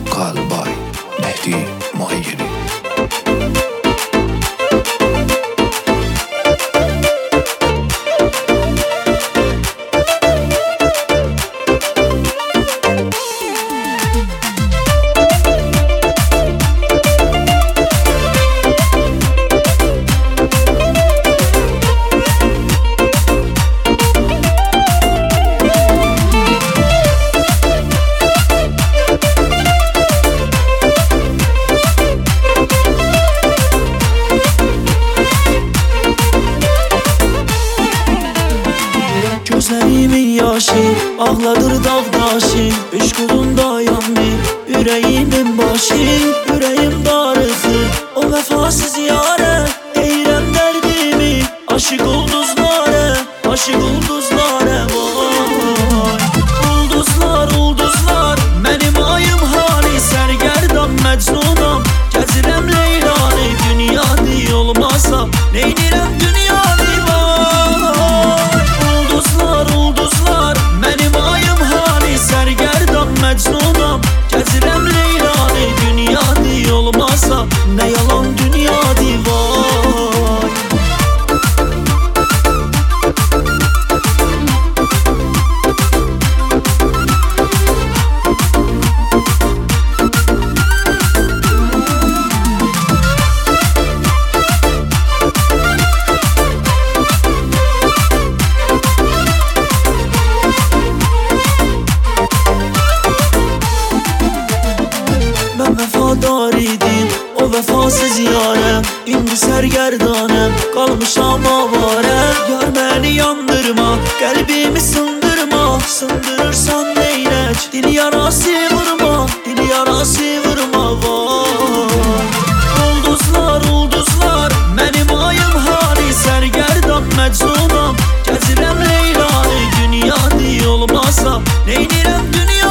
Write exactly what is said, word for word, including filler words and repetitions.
Kalbay Mehdi Mahiyeri. Gözlərimin yaşı ağladır dağdaşı, eşqulunda yandı ürəyimin başı. Ürəyim darıxır o vəfasız yarə, deyirəm dərdimi aşıq ulduzlara, aşıq ulduzlara. Vay ulduzlar, ulduzlar, mənim ayım hani sərgərdan məcnunam, gəzirəm Leylanı, dünyadı olmasa neynirəm dünyadı. Ulduzlar, mənim ayım hani sərgərdan məcnunam, gəzirəm Leylanı, dünyadı olmasa nə yalan dünyadı. Vay mən vəfadar idim o vəfasız yarəm, indi sərgərdanəm qalmışam avarə. Yar məni yandırma, qəlbimi sındırma, sındırırsan neynək, dil yarası vurma, dil yarası vurma. Vay ulduzlar, ulduzlar, mənim ayım hani sərgərdan məcnunam, gəzirəm Leylanı, dünyadı olmasa neynirəm dünya.